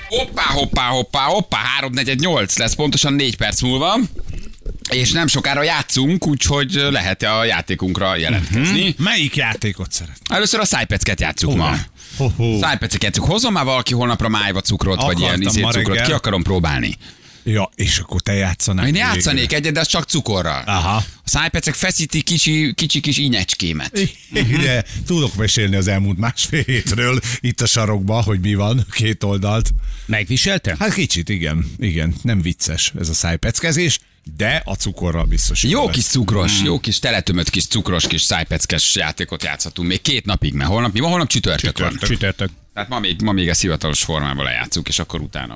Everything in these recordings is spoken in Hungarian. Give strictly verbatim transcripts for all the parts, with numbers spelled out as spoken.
Hoppá, hoppá, hoppá, hoppá, három negyven nyolc lesz pontosan négy perc múlva. És nem sokára játszunk, úgyhogy lehet a játékunkra jelentkezni. Uh-huh. Melyik játékot szeret? Először a szájpecket játsszuk ma. Szájpecket játszunk. Hozom már valaki holnapra májva cukrot, Akartam vagy ilyen izét cukrot. Ki akarom próbálni. Ja, és akkor te játszanál. Én játszanék egyet, de az csak cukorral. Aha. A szájpecek feszíti kicsi, kicsi kis inyecskémet. De tudok mesélni az elmúlt másfél hétről itt a sarokba, hogy mi van, két oldalt. Megviselte? Hát kicsit, igen. Igen, nem vicces ez a szájpeckezés, de a cukorral biztos. Jó lesz. kis cukros, mm. jó kis teletömött kis cukros kis szájpeckes játékot játszhatunk. Még két napig, mert holnap mi van? Holnap csütörtök, Csütörtök. van. Csütörtök. Tehát ma még, ma még a hivatalos formában lejátszuk, és akkor utána.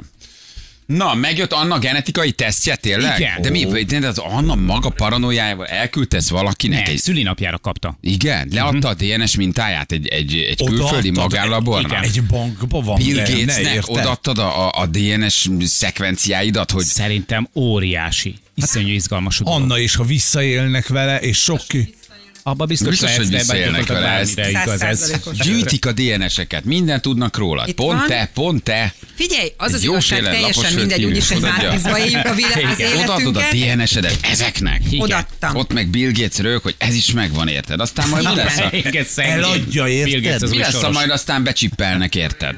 Na, megjött Anna genetikai tesztje, tényleg? Igen. De mi, de az Anna maga paranoiájával elküldte ezt valakinek? Nem, egy... szülinapjára kapta. Igen, leadta a dé en es mintáját egy, egy, egy külföldi magállabornak. Egy bankba van. Bill de ne Gatesnek érte? odaadtad a, a dé en es szekvenciáidat, hogy... Szerintem óriási. Iszonyú izgalmas dolog. Anna is, ha visszaélnek vele, és sok ki... Abba biztos, Biztos, hogy lehetsz, de visszaélnek bármikor vele, ez bármire igaz ez. százszázalékos. Gyűjtik a dé en eseket, mindent tudnak róla. Itt Pont van. te, pont te. Figyelj, az Egy az jó igazság, féle teljesen lapos mindegy, föld úgyis egy kívül mártizba éljük a, világ, az Odaadod a életünket. dé en esedet ezeknek. Odaadtam. Ott meg Bill Gates rög, hogy ez is megvan, érted? Aztán majd mi lesz? A, Igen, szegény. Eladja, érted? Bill Gates az mi új lesz, ha soros. majd aztán becsippelnek, érted?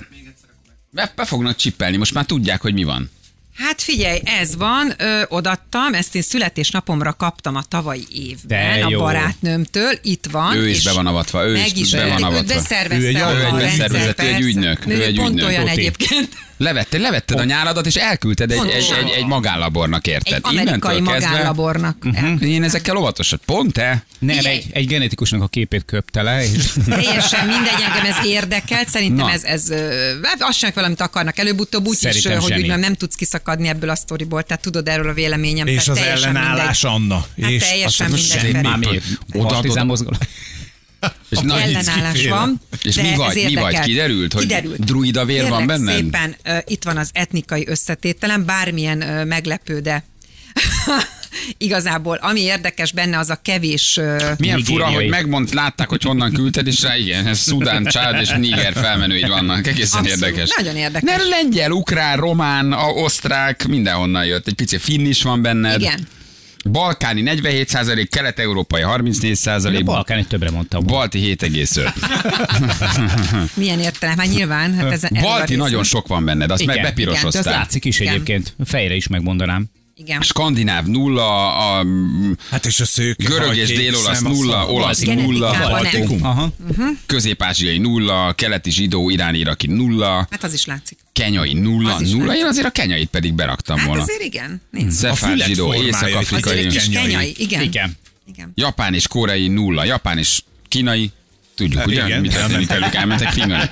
Be, be fognak csippelni, most már tudják, hogy mi van. Hát figyelj, ez van, ö, odaadtam, ezt én születésnapomra kaptam a tavalyi évben De a jó. barátnőmtől, itt van. Ő is és be van avatva, ő meg is is be van őt avatva. beszervezte Ő egy- a ő egy rendszer, beszervezett, ő egy persze. ügynök, ő Ő egy pont ügynök. olyan Tuti. egyébként. Levetted, levetted a nyáladat, és elküldted egy, egy, Pontosan. egy, egy magállabornak, érted? Egy amerikai Innentől kezdve- magállabornak. Mhm. Én ezekkel óvatosan. Pont te? Nem, Figyelj. egy, egy genetikusnak a képét köpte le, és Teljesen mindegy, engem ez érdekelt, szerintem Na. ez, ez ö, hát azt sem valamit akarnak előbb-utóbb, úgyis, Szerintem hogy zseni. úgy nem, nem tudsz kiszakadni ebből a sztoriból, tehát tudod erről a véleményem. És tehát az teljesen ellenállás, mindegy. Anna. Hát és teljesen azt mindegy. semmi. már miért? Odaadod- Partizán mozgalom. És, na, Ellenállás kiféle. van. És de mi ez vagy? Mi vagy? érdekelt. Kiderült, hogy Kiderült. druida vér van Kérlek benned? szépen, uh, itt van az etnikai összetételem, bármilyen uh, meglepő, de igazából ami érdekes benne, az a kevés... Uh, Milyen fura, Nigériai. hogy megmond, látták, hogy honnan küldted, és rá igen, ez Szudán, Csád és Niger felmenőid vannak. Egészen Abszolút, érdekes. nagyon érdekes. Ne, lengyel, ukrán, román, a, osztrák, mindenhonnan jött. Egy pici finn is van benned. igen. Balkáni negyvenhét százalék, kelet-európai harmincnégy A százalék, Balkán egy többre mondta. volna. balti hét egész öt. Milyen értelem? Hát nyilván. Hát ez, erről a Balti részről. nagyon sok van benned, azt Igen, meg de az bepirosoztál. látszik is Igen. egyébként. Fejre is megmondanám. Igen. Skandináv nulla, a Hát és a szőke. görög haj, és kék dél-olasz szem, a nulla, szar. olasz Genetikában nulla, nem. Baltikum. Aha. közép-ázsiai nulla, keleti zsidó, iráni iraki nulla, Hát az is látszik. kenyai nulla, Az is nulla, látszik. én azért a kenyait pedig beraktam Hát volna. azért igen. Nézd. Szefár fület zsidó, formája észak-afrikai, Azért egy kis kenyai. kenyai. Igen. Igen. Igen. japán és koreai nulla, japán és kínai, tudjuk, Hát ugye? igen, Mi történik velük, elmentek fingani.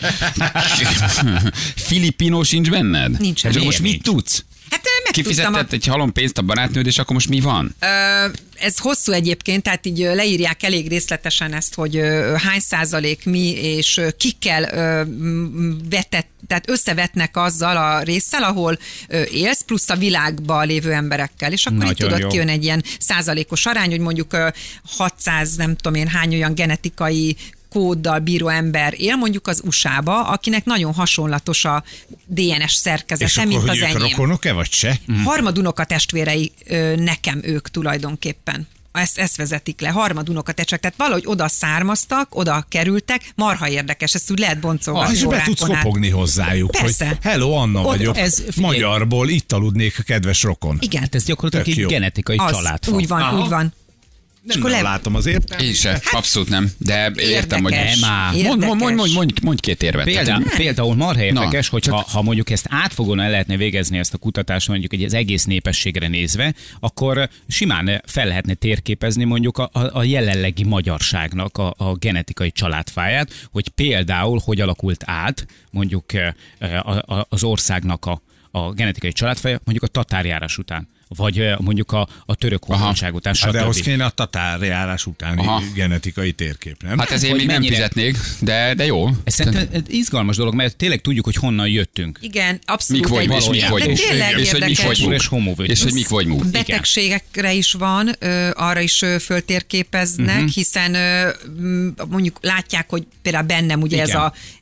Filipino sincs benned? Nincsen. És akkor most Miért mit nincs? tudsz? Hát ö, megtudtam a Kifizetett egy halom pénzt a barátnőd, és akkor most mi van? Ö, ez hosszú egyébként, tehát így ö, leírják elég részletesen ezt, hogy ö, hány százalék mi, és ö, kikkel ö, m, vetett, tehát összevetnek azzal a résszel, ahol ö, élsz, plusz a világban lévő emberekkel. És akkor itt Nagyon tudod, jó. kijön egy ilyen százalékos arány, hogy mondjuk ö, hatszáz, nem tudom én hány olyan genetikai kóddal bíró ember él mondjuk az u es á-ba, akinek nagyon hasonlatos a dé en es És szerkezete, akkor, mint hogy az ők enyém. rokonok-e, vagy se? Harmadunoka testvérei ö, nekem ők tulajdonképpen. Ezt, ezt vezetik le, harmadunoka testvérek. Tehát valahogy oda származtak, oda kerültek, marha érdekes, ezt úgy lehet boncolgatni. És be tudsz órákon át. kopogni hozzájuk, Persze. hogy hello, Anna Ott vagyok, ez- figyelj. magyarból, itt aludnék, kedves rokon. Igen, Hát ez gyakorlatilag Tök egy jó. genetikai az, családfa. úgy van, Aha. úgy van. Nem, akkor nem le- látom az értelmet. Én se, abszolút nem, de értem, hogy... Érdekes. Nem áll. Mondj, mondj, mondj, mondj, Érdekes. mondj, mondj két érvet. Például, Tehát, például marha érdekes, Na, hogy ha, ha mondjuk ezt átfogóan el lehetne végezni ezt a kutatást mondjuk egy az egész népességre nézve, akkor simán fel lehetne térképezni mondjuk a, a, a jelenlegi magyarságnak a, a genetikai családfáját, hogy például hogy alakult át mondjuk eh, a, a, az országnak a, a genetikai családfája mondjuk a tatárjárás után. Vagy eh, mondjuk a, a török honlodság után, Hát de ahhoz stb. kéne a tatárjárás utáni Aha. genetikai térkép, nem? hát ezért hogy még nem mennyire- fizetnék, de, de jó. Ez szerintem egy izgalmas dolog, mert tényleg tudjuk, hogy honnan jöttünk. Igen, abszolút. Mik vagy, egy- és mik de vagyunk. tényleg És hogy mik érdekes. vagyunk. És homo vagyunk. És hogy mik vagyunk. Betegségekre is van, ö, arra is ö, föltérképeznek, Mhm. uh-huh. hiszen ö, m, mondjuk látják, hogy például bennem ugye ez Igen. a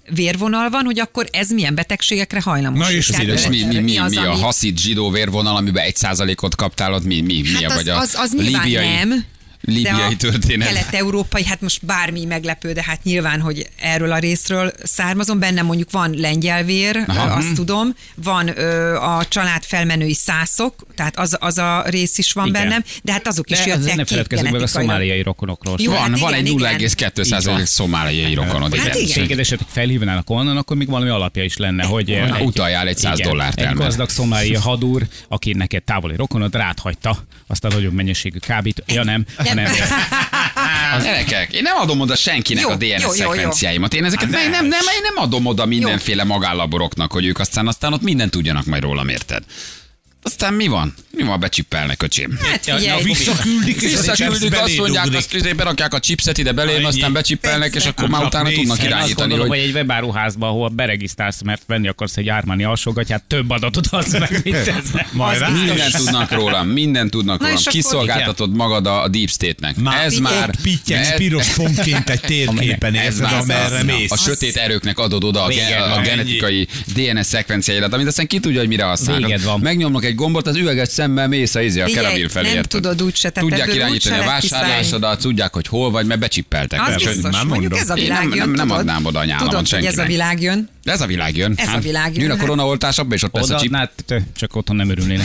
vérvonal van, hogy akkor ez milyen betegségekre hajlamos. Na és Tehát, És mi, mi, mi, az, mi a ami- haszid zsidó vérvonal, amiben egy százalékot kaptál, ott mi, mi, mi Hát a, az, vagy a az, az nyilván líbiai, nem. líbiai de a történet? kelet-európai, hát most bármi meglepő, de hát nyilván, hogy erről a részről származom. Benne mondjuk van lengyelvér, Aha. azt tudom, van ö, a család felmenői szászok, tehát az, az a rész is van Igen. bennem, de hát azok is De jöttek ne ki feledkezzünk meg a genetikailag. szomáliai rokonokról. Jó, Van, hát van igen, egy igen. nulla egész kettő százalék szomáliai rokonod. Hát igen. Téged esetleg felhívnának onnan, akkor még valami alapja is lenne, hogy Na, utaljál egy száz igen, dollárt egy elmer. gazdag szomáliai hadúr, aki neked távoli rokonod, rád hagyta azt a nagyobb mennyiségű kábít. Ja nem, hanem Az gyerekek, én nem adom oda senkinek Jó, a dé en es jó, jó, jó. szekvenciáimat. Én ezeket meg nem, nem, én nem adom oda mindenféle magállaboroknak, hogy ők aztán, aztán ott mindent tudjanak majd rólam, érted? Aztán mi van? Mi van, becsippelnek, öcsém? Hát Ja, figyelj, na, Visszaküldik, és a Visszaküldik, chips azt mondják, belédugrik. azt izé berakják a chipset ide belém, Ennyi. aztán becsippelnek, és akkor már Csak utána nézd, tudnak én azt Én azt irányítani, gondolom, hogy hogy egy webáruházban, ahol beregisztrálsz, mert venni akarsz egy Armani alsógatyát, több adatot adsz meg, mint ez. Majd rá. mindent tudnak rólam, mindent tudnak Na rólam. és akkor- Kiszolgáltatod magad a, a Deep State-nek. Már Ez ott már... pittyegsz ez- piros fontként egy térképen, Ez érted, már amerre az, mész. a sötét erőknek adod oda a, ge- Véged a van. genetikai dé en es szekvenciáidat, amit aztán ki tudja, hogy mire használnak. Véged van. Megnyomnak egy gombot, az üveges szemmel mész a, izé, a Figyelj, kerabin felé. nem érted? tudod úgyse, tehát Tudják ebből irányítani a úgyse lehet vásárlásodat, tudják, hogy hol vagy, mert becsippeltek. Az Úgyhogy biztos, már mondjuk mondom. ez a Én világ nem- jön, nem- nem tudod? adnám oda a nyálamat Tudod, hogy ez a senkinek. világ jön. Ez a világ jön. Ez a hát. világ jön, Jön a hát. koronaoltásokba, és ott lesz a chip. Odaadnád, te, csak otthon nem örülnének.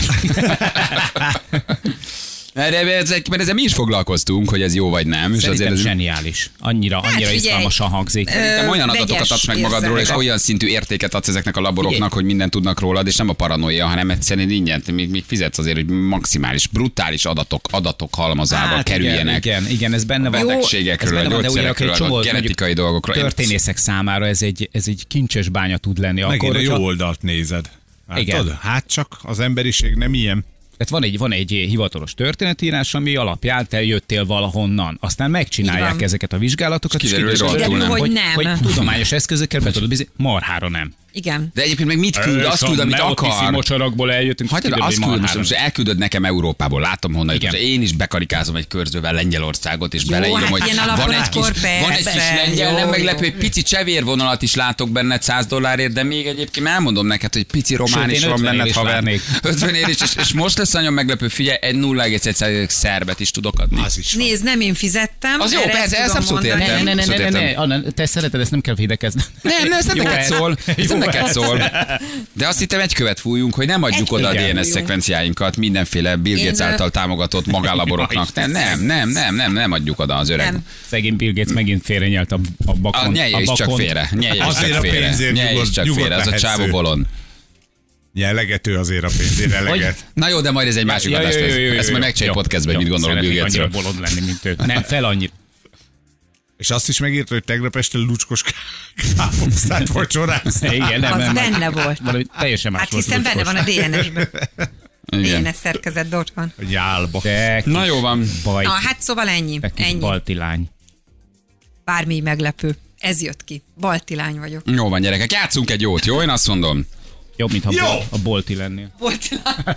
Erre, ezek, mert ezzel mi is foglalkoztunk, hogy ez jó vagy nem. És Szerintem ez, zseniális. Annyira, Hát annyira figyelj, izgalmasan hangzik. Te olyan vegyes adatokat adsz meg magadról, és érzelmek. olyan szintű értéket adsz ezeknek a laboroknak, Figyelj. hogy mindent tudnak rólad, és nem a paranoia, hanem egyszerűen ingyen, még, még fizetsz azért, hogy maximális, brutális adatok, adatok halmazába Hát kerüljenek. Igen, igen, igen, ez benne van. Jó, Betegségekről, Ez a benne van, de ugye gyógyszerekről, egy csomó, a genetikai mondjuk, dolgokról. Történészek számára ez egy, ez egy kincses bánya tud lenni. Megint Akkor, a jó hogyha- oldalt nézed. Igen. Látod? Hát csak az emberiség nem ilyen. Tehát van egy, van egy hivatalos történetírás, ami alapján te jöttél valahonnan. Aztán megcsinálják Így van. ezeket a vizsgálatokat, és Kiderül, hogy rohadtul Kiderül, nem. hogy hogy, nem. hogy tudományos eszközökkel be tudod bizni, marhára nem. Igen. De egyébként meg mit küld? Azt küld, amit akar. Mocsarakból eljöttünk, Hagyjad, kiderül, azt hogy küld, marhára most nem. elküldöd nekem Európából, látom honnan Igen. jutott. Én is bekarikázom egy körzővel Lengyelországot, és Jó, beleírom, hát hogy ilyen van alapon egy kis, akkor van egy kis persze, lengyel, jó, nem jó. meglepő, egy pici csevérvonalat is látok benned száz dollárért, de még egyébként elmondom neked, hogy pici román Sőt, is én van ötvenél benned, is haver. látnék. ötvenél is, és, és most lesz nagyon meglepő, figyelj, egy nulla egész egy százalék szerbet is tudok adni. Az is van. Nézd, nem én fizettem. Az jó, erre persze, ezt ezt tudom abszolút mondani. értem. Ne, ne, ne, ne, ne, ne, Értem. Anna, te szereted, ezt nem kell védekezni. Nem, nem, ez nem Jó neked ez. szól. Ez nem Jó neked ez. szól. De azt hittem egy követ fújjunk, hogy nem adjuk Egy oda a követ dé en es fújunk. szekvenciáinkat mindenféle Bill Gates Én, ö, által támogatott magállaboroknak. Nem, nem, nem, nem, nem, nem adjuk oda az öreg. Nem. Szegény Bill Gates megint félrenyelt a, a bakon. A nyelje a is csak bakont. félre. Nyelje is Azért csak a félre. pénzért Nyelje is nyugodt- csak nyugodt félre. Az a lehetsz csávó ő. bolond. Jellegető azért a pénzért eleget. Na jó, de majd ez egy másik Ja, adás jó, jó, jó, lesz. jó, Ezt majd jó. megcsináljuk Jó, podcastben, hogy jó, mit gondolom Bill szeretnék Gatesről. annyira bolond lenni, mint ő. Nem, fel annyira. És azt is megírta, hogy tegnap este lucskos káposztát vacsoráz. Igen, nem, Az nem, benne volt. Valami teljesen más Hát volt. hiszen benne van a dé en es-ben. dé en Igen. es szerkezet, ott van. Jálba. Te Na jó van. baj, Na, hát szóval ennyi. te kis Ennyi. balti lány. Bármi meglepő. Ez jött ki. Balti lány vagyok. Jó van, gyerekek, játszunk egy jót, jó? Én azt mondom. Jobb, mintha Jó. bol- a bolti lennél. Balti lány.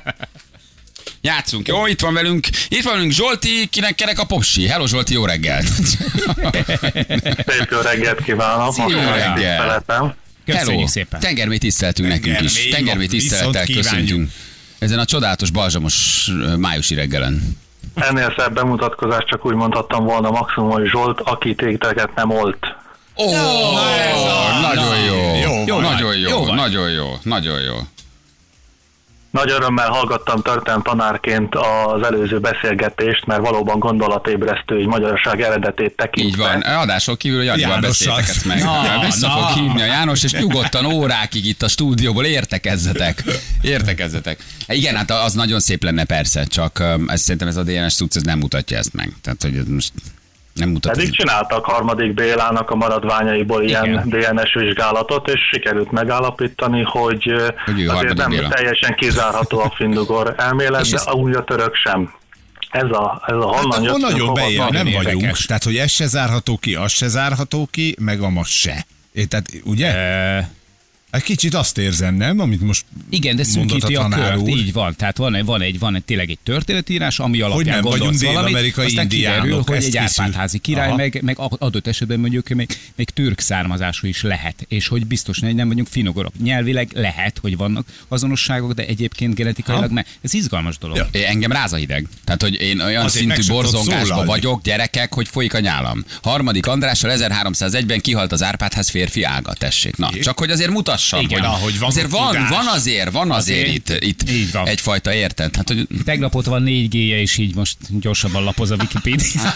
Játszunk, jó? Itt van velünk, itt van velünk Zsolti, kinek kerek a popsi. Hello Zsolti, jó reggelt. Szép jó reggelt kívánok! Szép jó Most reggel. tiszteletem. Köszönjük Hello. szépen. Tengermély tiszteltünk nekünk is. Tengermély, Tengermély tisztelettel viszont kívánjuk. köszöntünk. Ezen a csodálatos, balzsamos ö, májusi reggelen. Ennél szebb bemutatkozást csak úgy mondhattam volna maximum, hogy Zsolt, aki tégteket nem olt. Ó, nagyon jó. Jó Jó, van. nagyon Jó jó, van. nagyon jó, nagyon jó. Nagy örömmel hallgattam történelem tanárként az előző beszélgetést, mert valóban gondolatébresztő, hogy magyarság eredetét tekintve. Így van. Adásról kívül, hogy Janival Jánossal. beszéltek ezt meg. Na, Ja, vissza na. fog hívni a János, és nyugodtan órákig itt a stúdióból értekezzetek. Értekezzetek. Igen, hát az nagyon szép lenne persze, csak öm, ez, szerintem ez a dé en es cucc ez nem mutatja ezt meg. Tehát, hogy ez most nem mutatja. Pedig csináltak harmadik Bélának a maradványaiból ilyen Igen. dé en es vizsgálatot, és sikerült megállapítani, hogy, Hogy ő azért harmadik nem Béla. teljesen kizárható a findugor elmélet, És de ezt- úgy a török sem. Ez a, ez a Hát honnan akkor jöttünk, nagyon hova bejön, van. nem Nagyon vagyunk. érdekes. Tehát, hogy ez se zárható ki, az se zárható ki, meg a ma se. É, Tehát, ugye? Ö, Egy kicsit azt érzem, nem? Amit most Igen, de mondott szűkíti a, a tanár kört, úr. így van. Tehát van egy, van egy, van egy tényleg egy történetírás, ami alapján nem vagyunk gondolsz valamit, dél-amerikai aztán indiánok, kiderül, hogy ezt egy hiszük. Árpád-házi király, Aha. meg, meg adott esetben mondjuk még, még türk származású is lehet, és hogy biztos hogy nem vagyunk finogorok. Nyelvileg lehet, hogy vannak azonosságok, de egyébként genetikailag ne. Ez izgalmas dolog. Ja. É, engem ráz a hideg. Tehát, hogy én olyan Azért meg szintű sem tudok borzongásban szólalni. vagyok, gyerekek, hogy folyik a nyálam. Harmadik Andrással ezerháromszázegyben kihalt az Árpád-ház férfi ága, tessék. Na, csak hogy azért mutassam, Igen, hogy, ahogy van azért van, tudás. van azért, van azért, Azért itt, itt így van. egyfajta érted. Hát, hogy Tegnap ott van négy G-je, és így most gyorsabban lapoz a Wikipédia.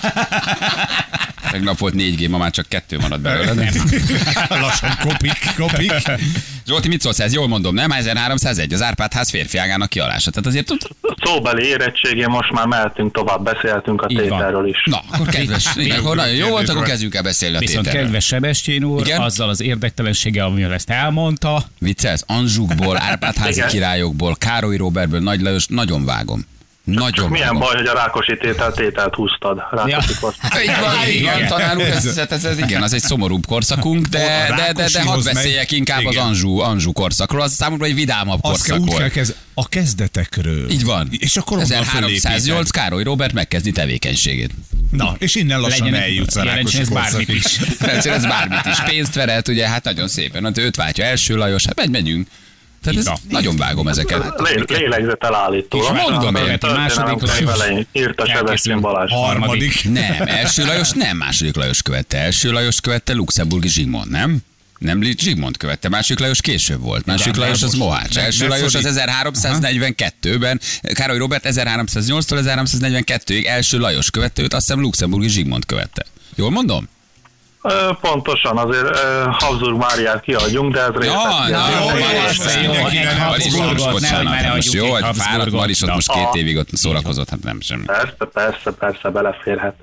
tegnap volt négy G, ma már csak kettő maradt belőle. Nem. Lassan kopik, kopik. Zsolti, mit szólsz, ez jól mondom, nem? ezerháromszázegy, az Árpád-ház férfi ágának kialása. Tehát azért tud... Szóbeli érettségén most már mehetünk tovább, beszéltünk a Így van. tételről is. Na, akkor kedves, igen, akkor nagyon jó volt, akkor kezdjük el beszélni a Viszont tételről. kedves Sebestyén úr, Igen? azzal az érdektelenséggel, amivel ezt elmondta, Viccelsz, Anzsukból, Árpád-házi Igen. királyokból, Károly Róbertből, Nagy Lajos, nagyon vágom. Nagyon Milyen vágom. baj, hogy a Rákosi tétel tételt húztad. Rákosi Ja. ja. Így van, így van, Igen. tanár úr, ez, ez, ez, ez, igen, az egy szomorúbb korszakunk, de, A de, de, de hadd Rákosihoz beszéljek megy. inkább az Igen. Anzsú, Anzsú korszakról, az számomra egy vidámabb Azt kell korszak úgy kell volt. kezd, a kezdetekről. Így van. És akkor onnan ezerháromszáznyolc fölépíted. Károly Róbert megkezdi tevékenységét. Na, és innen lassan legyen eljutsz a jelentsen Rákosi ez bármit korszakig. is. Persze ez bármit is. Pénzt veret, ugye, hát nagyon szépen. Hát őt váltja első Lajos, hát megy, megyünk. Tehát ez, Így van. nagyon vágom ezeket. Lé, lélegzetel állító. És mondom én, második Lajos. Írta Sebestyén Balázs. Harmadik. Nem, első Lajos nem második Lajos követte. Első Lajos követte Luxemburgi Zsigmond, nem? Nem Zsigmond követte, második Lajos később volt. Második Lajos az Mohács. Ne- Első ne Lajos az szorít. ezerháromszáznegyvenkettőben, Károly Róbert ezerháromszáznyolctól ezerháromszáznegyvenkettőig első Lajos követte, őt azt hiszem Luxemburgi Zsigmond követte. Jól mondom? Ö, Pontosan, azért ö, Habsburg Máriát kiadjunk, de ez részlet. Ja, na, jó, jó, persze, jó, jó, egy egy Maris, most Habsburgot, bocsánat, nehogy már most adjunk jó, egy hogy fáradt Habsburgot. Maris ott most két Ah. évig ott szórakozott, hát nem semmi. Persze, persze, persze, beleférhet.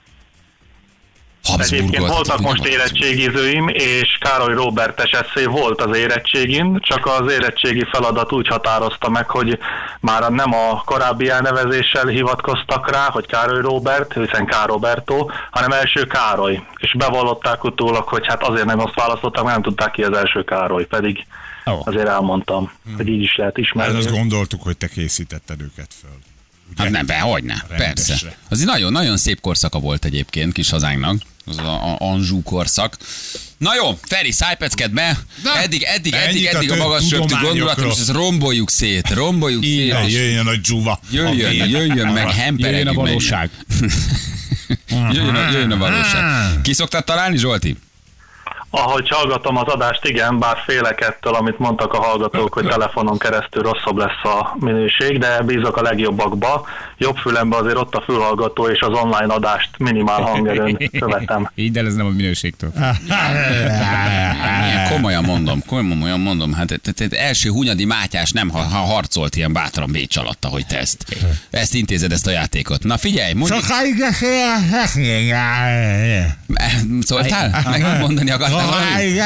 Egyébként Habsburgot. voltak hát, most ugye, érettségizőim, és Károly Róbertes eszé volt az érettségin, csak az érettségi feladat úgy határozta meg, hogy már nem a korábbi elnevezéssel hivatkoztak rá, hogy Károly Róbert, hiszen K. Roberto, hanem első Károly. És bevallották utólag, hogy hát azért nem azt választották, mert nem tudták ki az első Károly, pedig Ó. azért elmondtam, hogy így is lehet Mert ismerni. azt gondoltuk, hogy te készítetted őket föl. Ugye? Hát nem, be, hogyne, Rendesre. persze. Az egy nagyon, nagyon szép korszaka volt egyébként kis hazánknak, az a, a Anzsú korszak. Na jó, Feri, szájpecked be, Na, eddig, eddig, eddig, ennyit a eddig a tő- magas röptű gondolatom, tudományokról. és ezt romboljuk szét, romboljuk szét, Na, és jöjjön a dzsuva. jöjjön, A vér. jöjjön meg, hemperegjük Jöjjön a meg. valóság. jöjjön, a, jöjjön a valóság. Ki szoktad találni, Zsolti? Ahogy hallgatom az adást, igen, bár félek ettől, amit mondtak a hallgatók, hogy telefonon keresztül rosszabb lesz a minőség, de bízok a legjobbakba. Jobb fülembe azért ott a fülhallgató, és az online adást minimál hangerőn követem. Így, de ez nem a minőségtől. Ilyen komolyan mondom, komolyan mondom, hát te, te, te első Hunyadi Mátyás nem ha, ha harcolt ilyen bátran Bécs alatt, ahogy te ezt, ezt intézed, ezt a játékot. Na figyelj, mondj, Sokáig szóltál? Meg mondani akartál valamit?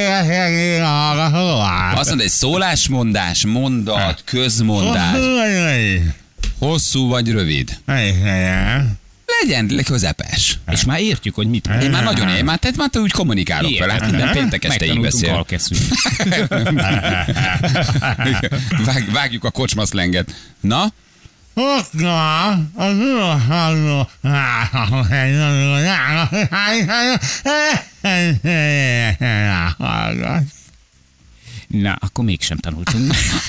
Azt mondod, egy szólásmondás, mondat, közmondás, hosszú vagy rövid? Legyen közepes. És már értjük, hogy mit Én már nagyon én, már, tehát már te úgy kommunikálok Ilyen. vele, hát minden péntek este így megtanultunk beszél. alkeszűt. Vág, vágjuk a kocsmaszlenget. Na? Na, akkor mégsem tanultunk.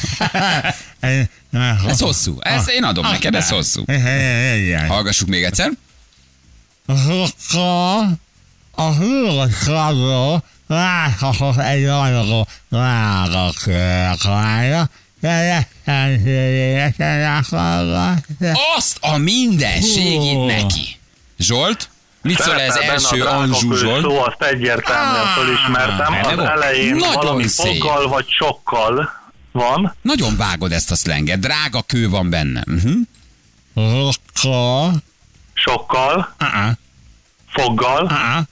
Ez hosszú. Ez én adom neked, ez hosszú. Hallgassuk még egyszer. A hősarról láthatott egy nagyon drága kérkája, de Azt a mindenségét neki. Zsolt? Mit szól ez Szerepel benne első a Anzsú drágakő Zsolt? szó, azt egyértelműen fölismertem. Az Eleve? elején Nagyon valami szép. foggal vagy sokkal van. Nagyon vágod ezt a szlenget. Drága kő van benne. Uh-huh. Sokkal, foggal,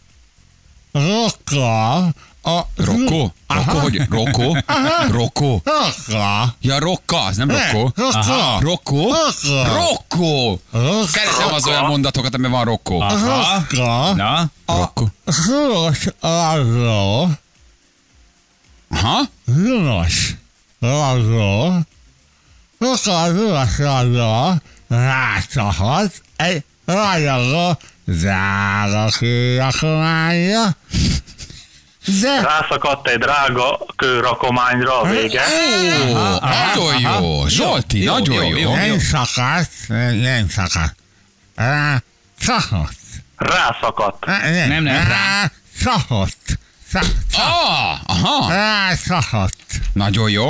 Rokko? Rokko, hogy Rokko? Rokko? Ja, Rokka, az nem Rokko. Aha. Rokko? Rokko! Szeretem az olyan mondatokat, amiben van Rokko. Na, Rokko. Aha. Lunos rabló, sokkal lunos rabló rácsapott egy ragyogó drága kőrakományra, de Rászakadt egy drága kőrakományra a vége. Ó, nagyon jó. Zsolti, Jó, nagyon jó, jó. jó. nem szakadt, nem szakadt. Rácsapott. Rászakadt. Nem, nem, rá. Rácsapott. Ah, aha. Rácsapott. Nagyon jó.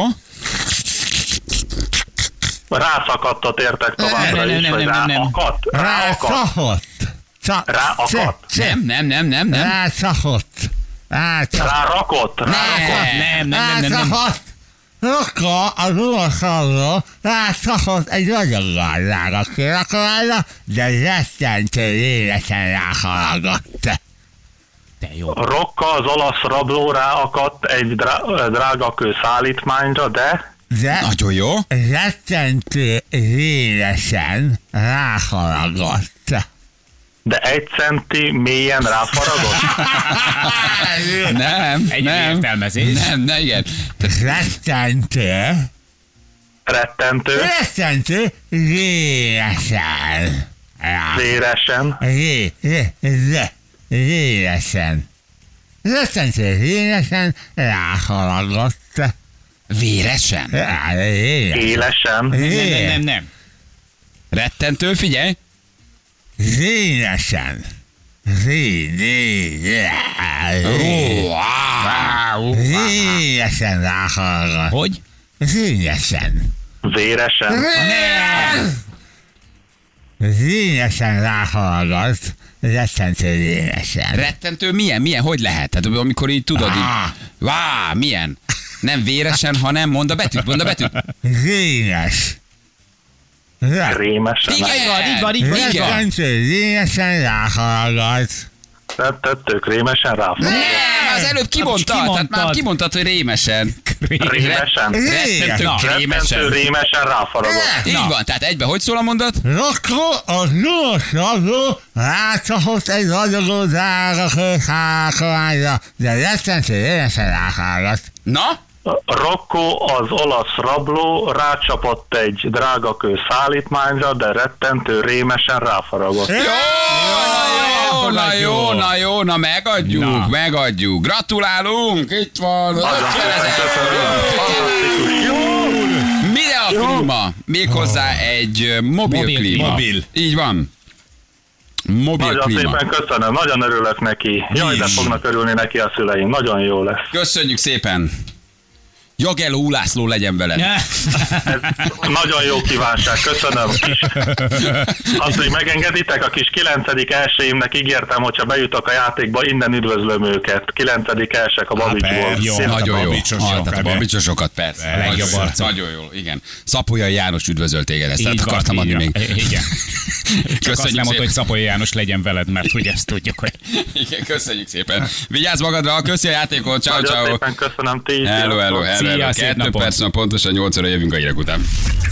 Rászakadtat értek továbbra Nem, nem, is, nem, vagy nem, nem, nem. ráakadt. Ráakadt. Rácsapott. Ca- Ráakadt. Nem, nem, nem, nem, nem. Rácsapott. Rácsapott. Rárakott. Rárakott. Nem, nem, nem, nem, nem. Rácsapott. Rokka az oroszalról rácsapott egy ragyoggal drága kőrakományra, de rettentő élesen ráhallgatott. De jó. Rokka, az olasz rabló ráakadt egy drá- drága kő szállítmányra, de De Nagyon jó. rettentő élesen ráhallgatott. de egy centi mélyen ráfaragott. Nem, Egy nem. értelmezés. Nem, ne, igen. Rettentő, Rettentő, rettentő élesen. Rá- véresen, Ré, ré, ré, élesen. Rettentő élesen ráhallgatott. Véresen. Rá- élesen. élesen, Nem, nem, nem, nem. Rettentő, figyelj. Zényesen. Zényesen. Ó, wow. Zényesen ráhallgat. Hogy? Zényesen. véresen, Zényesen ráhallgat. Rettentő zényesen. Rettentő milyen, milyen, hogy lehet? Tehát amikor így tudod, így, Ah. vá, milyen? Nem véresen, hanem mondd a betűt, mondd a betűt. Zényes. Re- rémesen, Igen, Így van, így van, így van. Rettentő zényesen ráhallgat. rettettők rémesen ráfaragott. Nem, az előbb kimondtad, tehát már kimondtad. kimondtad, hogy rémesen. Rémesen, Rettentő Na. krémesen. rettentő rémesen ráfaragott. Így van, tehát egybe hogy szól a mondat? Rokko az lunosrabló rácsapott egy ragyogó drága kőrakományra, de rettentő élesen ráhallgat. Na? Rocco, az olasz rabló rácsapott egy drága kő szállítmányra, de rettentő rémesen ráfaragott. Jó, na jó, na jó, na jó, na megadjuk, Na. megadjuk. Gratulálunk, itt van. ötvenezer Mire a klíma? Méghozzá egy ö, mobil Mobil klíma. mobil. Így van. Mobil Nagyon klíma. szépen köszönöm, nagyon örülök neki. Jaj, de fognak örülni neki a szüleim, nagyon jó lesz. Köszönjük szépen. Jagello Ulászló legyen veled. Ez nagyon jó kívánság, köszönöm. Kis, azt, hogy megengeditek, a kis kilencedik elsőimnek ígértem, hogyha bejutok a játékba, innen üdvözlöm őket. kilencedik elsők a Babicsból. persze. Jó, Szép Nagyon jó. babicsosokat. Ah, tehát a babicsosokat, persze. Legjobb Nagyon- arca. Nagyon jó, igen. Szapolyai János üdvözöl téged, ezt Így tehát van, akartam így adni van. még. Igen. Csak azt Köszönjük nem mondta, szépen. hogy Szapoly János legyen veled, mert hogy ezt tudjuk, hogy... Igen, köszönjük szépen. Vigyázz magadra, köszi a játékot, ciao Nagyon ciao. szépen köszönöm, ti is. Hello, hello, sziasztok. hello. Szia, szép Kettő napot. perc, pontosan nyolc óra jövünk a hírek után.